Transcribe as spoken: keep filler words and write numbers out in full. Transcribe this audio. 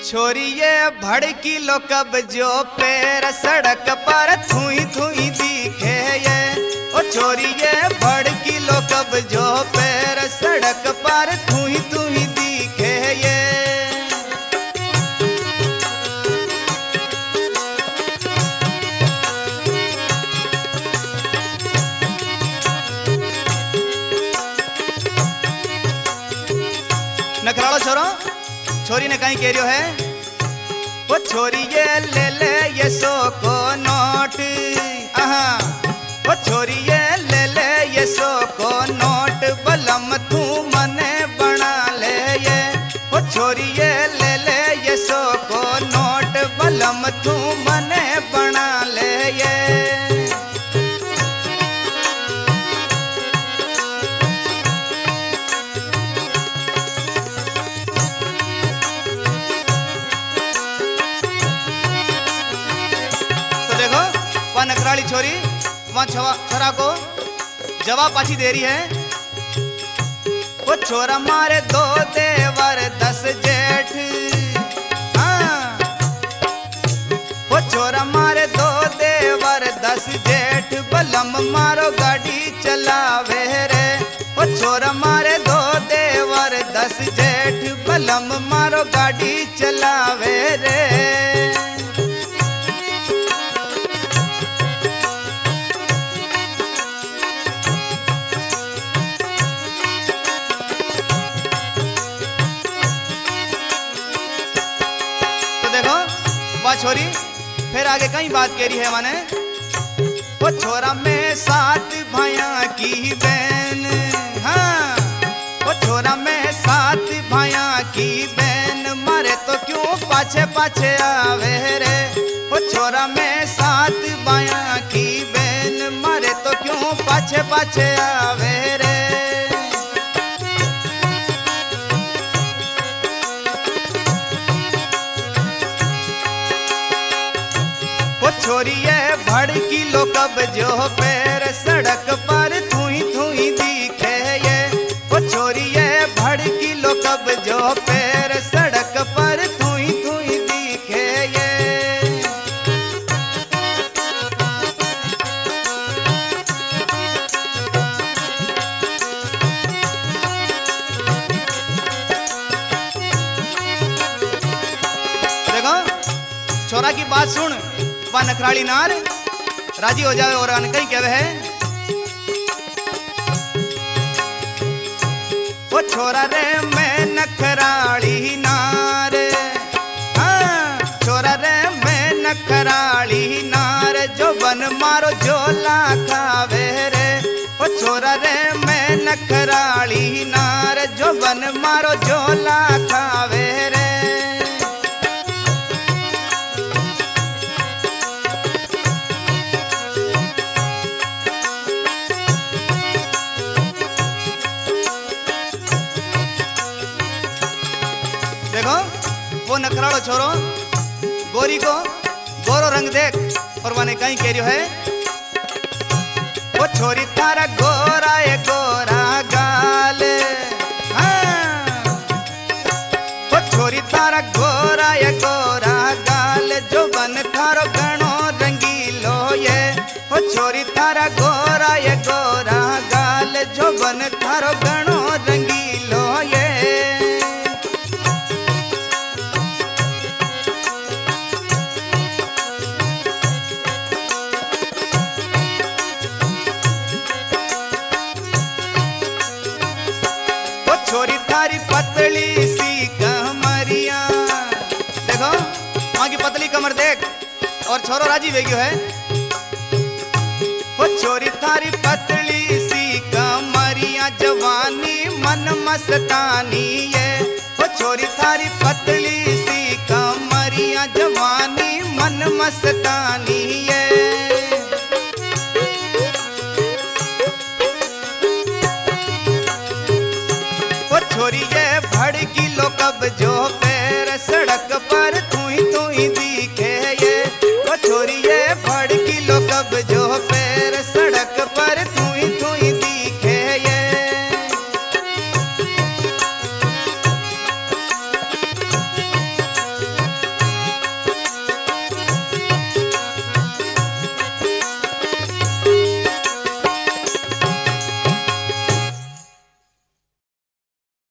छोरी ये भड़की लो कब जो पैर सड़क पर थुई थुई दिखे ये। ओ छोरी ये भड़की लो कब जो पैर सड़क पर थुई थुई दिखे ये। नखरालो छोरो छोरी ने कहीं कह रही है वो छोरी ये ले ले ये सौ को नोट। आहा वो छोरी ये ले ले ये सौ को नोट बलम तू मने बना ले ये। वो छोरी ये ले ले ये सौ को नोट बलम तू मने बना ले ये। नखराली छोरी वहां छोरा को जवाब पाछी दे रही है। वो छोरा मारे दो देवर दस जेठ। हाँ वो छोरा मारे दो देवर दस जेठ बलम मारो गाड़ी चलावे रे। वो छोरा मारे दो देवर दस जेठ बलम मारो गाड़ी चलावे रे। छोरी फिर आगे कई बात कह रही है माने। वो छोरा में सात भाइया की बहन। हाँ वो छोरा में सात भाइया की बहन मारे तो क्यों पाछे पाछे आवे रे। वो छोरा में सात भाइया की बहन मारे तो क्यों पाछे पाछे आवे रे। छोरी ये भड़की लो कब जो पैर सड़क पर थुई थुई दिखे ये। वो छोरी ये भड़की लो कब जो पैर सड़क पर थुई थुई दिखे ये। देखो छोरा की बात सुन वह नखराली नार राजी हो जावे और कहीं कहवे है। वो छोरा रे मैं नखराली नार। हाँ छोरा रे मैं नखराली नार जो बन मारो झोला खावे रे। वो छोरा रे मैं नखराली नार जो बन मारो झोला खावे रे। देखो वो नखरालो छोरो गोरी को गोरो रंग देख और वाने कहीं कह रही है। वो छोरी थारा गोरा ये गोरा गाल। हाँ वो छोरी थारा गोरा ये गोरा गाल जो बन थारो गणो रंगीलो ये। वो छोरी थारा गोरा ये गोरा गाल जो बन थारो गणो रंगीलो ये। छोरी थारी पतली सी कमरिया। देखो वहां की पतली कमर देख और छोरो राजी वेग्यो है। वो छोरी थारी पतली सी कमरिया जवानी मन मस्तानी है। वो छोरी थारी पतली सी कमरिया जवानी मन मस्तानी है।